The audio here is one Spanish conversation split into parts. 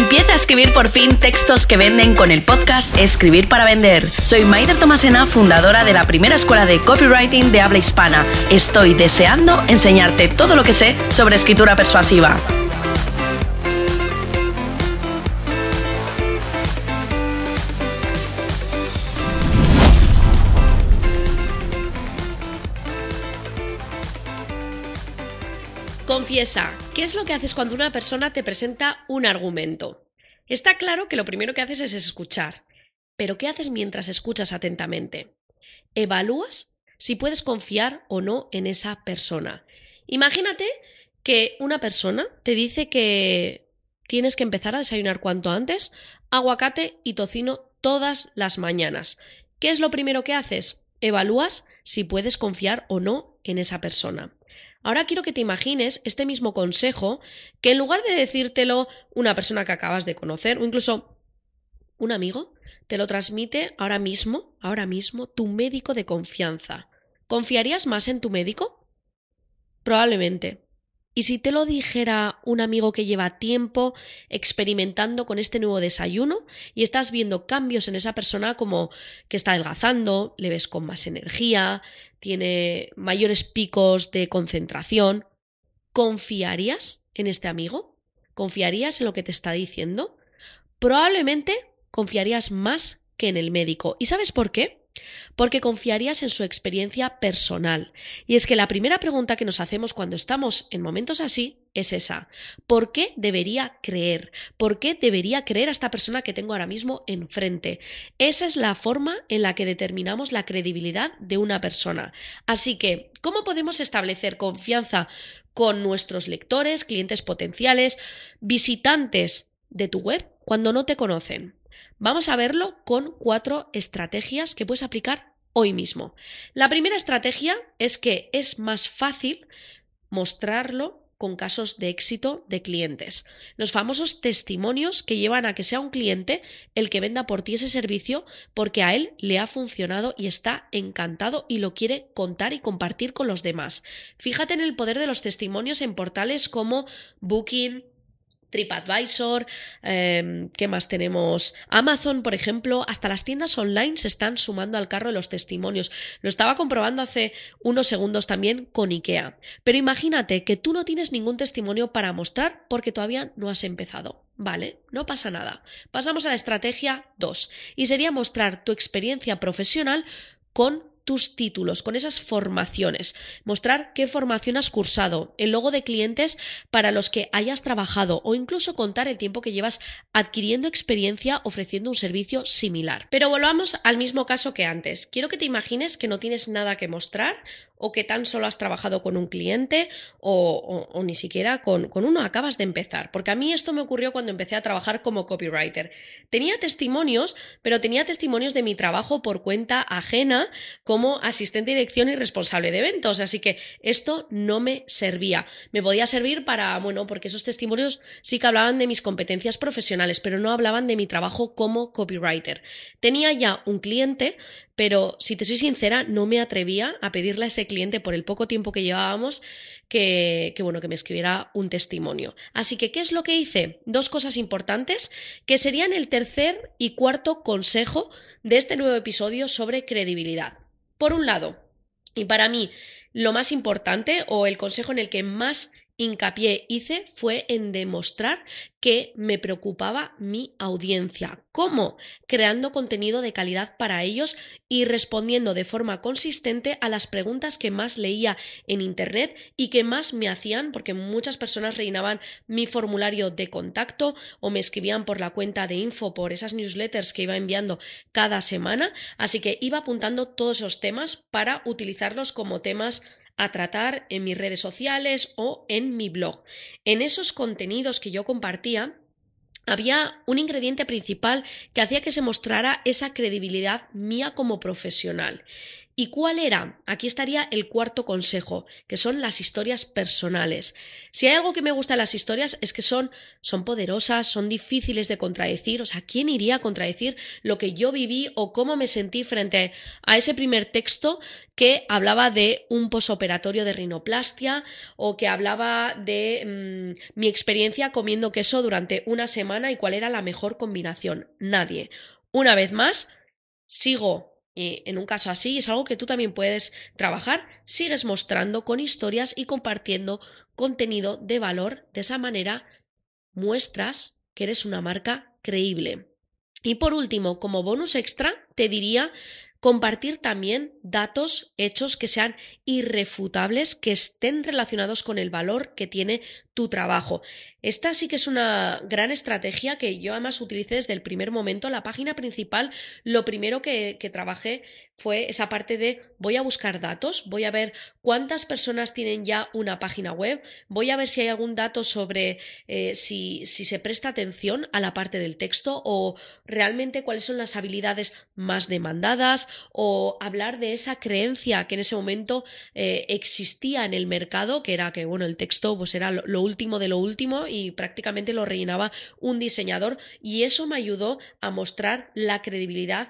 Empieza a escribir por fin textos que venden con el podcast Escribir para Vender. Soy Maider Tomasena, fundadora de la primera escuela de copywriting de habla hispana. Estoy deseando enseñarte todo lo que sé sobre escritura persuasiva. Confiesa, ¿qué es lo que haces cuando una persona te presenta un argumento? Está claro que lo primero que haces es escuchar, pero ¿qué haces mientras escuchas atentamente? ¿Evalúas si puedes confiar o no en esa persona? Imagínate que una persona te dice que tienes que empezar a desayunar cuanto antes aguacate y tocino todas las mañanas. ¿Qué es lo primero que haces? Evalúas si puedes confiar o no en esa persona. Ahora quiero que te imagines este mismo consejo que en lugar de decírtelo una persona que acabas de conocer o incluso un amigo, te lo transmite ahora mismo tu médico de confianza. ¿Confiarías más en tu médico? Probablemente. ¿Y si te lo dijera un amigo que lleva tiempo experimentando con este nuevo desayuno y estás viendo cambios en esa persona como que está adelgazando, le ves con más energía, tiene mayores picos de concentración? ¿Confiarías en este amigo? ¿Confiarías en lo que te está diciendo? Probablemente confiarías más que en el médico. ¿Y sabes por qué? Porque confiarías en su experiencia personal. Y es que la primera pregunta que nos hacemos cuando estamos en momentos así es esa: ¿por qué debería creer? ¿Por qué debería creer a esta persona que tengo ahora mismo enfrente? Esa es la forma en la que determinamos la credibilidad de una persona. Así que, ¿cómo podemos establecer confianza con nuestros lectores, clientes potenciales, visitantes de tu web cuando no te conocen? Vamos a verlo con 4 estrategias que puedes aplicar hoy mismo. La primera estrategia es que es más fácil mostrarlo con casos de éxito de clientes. Los famosos testimonios que llevan a que sea un cliente el que venda por ti ese servicio porque a él le ha funcionado y está encantado y lo quiere contar y compartir con los demás. Fíjate en el poder de los testimonios en portales como Booking, TripAdvisor, ¿qué más tenemos? Amazon, por ejemplo. Hasta las tiendas online se están sumando al carro de los testimonios. Lo estaba comprobando hace unos segundos también con IKEA. Pero imagínate que tú no tienes ningún testimonio para mostrar porque todavía no has empezado. Vale, no pasa nada. Pasamos a la estrategia 2 y sería mostrar tu experiencia profesional con tus títulos, con esas formaciones, mostrar qué formación has cursado, el logo de clientes para los que hayas trabajado o incluso contar el tiempo que llevas adquiriendo experiencia ofreciendo un servicio similar. Pero volvamos al mismo caso que antes. Quiero que te imagines que no tienes nada que mostrar o que tan solo has trabajado con un cliente o ni siquiera con uno, acabas de empezar. Porque a mí esto me ocurrió cuando empecé a trabajar como copywriter. Tenía testimonios, pero tenía testimonios de mi trabajo por cuenta ajena como asistente de dirección y responsable de eventos. Así que esto no me servía. Me podía servir para, porque esos testimonios sí que hablaban de mis competencias profesionales, pero no hablaban de mi trabajo como copywriter. Tenía ya un cliente, pero si te soy sincera, no me atrevía a pedirle a ese cliente por el poco tiempo que llevábamos que me escribiera un testimonio. Así que, ¿qué es lo que hice? 2 cosas importantes que serían el tercer y cuarto consejo de este nuevo episodio sobre credibilidad. Por un lado, y para mí lo más importante o el consejo en el que más hincapié hice fue en demostrar que me preocupaba mi audiencia. ¿Cómo? Creando contenido de calidad para ellos y respondiendo de forma consistente a las preguntas que más leía en internet y que más me hacían, porque muchas personas rellenaban mi formulario de contacto o me escribían por la cuenta de info por esas newsletters que iba enviando cada semana, así que iba apuntando todos esos temas para utilizarlos como temas a tratar en mis redes sociales o en mi blog. En esos contenidos que yo compartía había un ingrediente principal que hacía que se mostrara esa credibilidad mía como profesional. ¿Y cuál era? Aquí estaría el cuarto consejo, que son las historias personales. Si hay algo que me gusta de las historias es que son poderosas, son difíciles de contradecir. O sea, ¿quién iría a contradecir lo que yo viví o cómo me sentí frente a ese primer texto que hablaba de un posoperatorio de rinoplastia o que hablaba de mi experiencia comiendo queso durante una semana y cuál era la mejor combinación? Nadie. Una vez más, sigo. Y en un caso así es algo que tú también puedes trabajar, sigues mostrando con historias y compartiendo contenido de valor. De esa manera muestras que eres una marca creíble. Y por último, como bonus extra, te diría compartir también datos, hechos que sean irrefutables, que estén relacionados con el valor que tiene tu trabajo. Esta sí que es una gran estrategia que yo además utilicé desde el primer momento. La página principal, lo primero que trabajé fue esa parte de voy a buscar datos, voy a ver cuántas personas tienen ya una página web, voy a ver si hay algún dato sobre si se presta atención a la parte del texto o realmente cuáles son las habilidades más demandadas, o hablar de esa creencia que en ese momento existía en el mercado, que era que bueno, el texto pues era lo último de lo último y prácticamente lo rellenaba un diseñador, y eso me ayudó a mostrar la credibilidad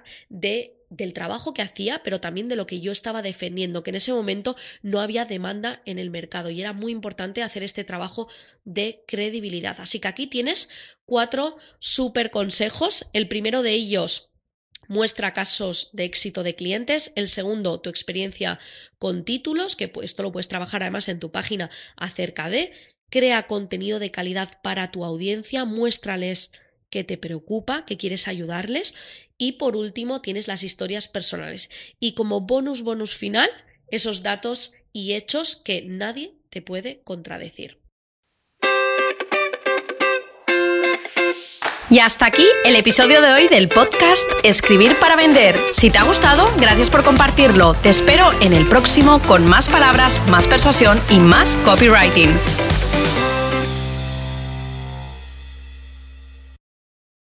del trabajo que hacía, pero también de lo que yo estaba defendiendo, que en ese momento no había demanda en el mercado y era muy importante hacer este trabajo de credibilidad. Así que aquí tienes 4 súper consejos. El primero de ellos: muestra casos de éxito de clientes. El segundo, tu experiencia con títulos, que esto lo puedes trabajar además en tu página acerca de. Crea contenido de calidad para tu audiencia, muéstrales que te preocupa, que quieres ayudarles. Y por último, tienes las historias personales. Y como bonus final, esos datos y hechos que nadie te puede contradecir. Y hasta aquí el episodio de hoy del podcast Escribir para Vender. Si te ha gustado, gracias por compartirlo. Te espero en el próximo con más palabras, más persuasión y más copywriting.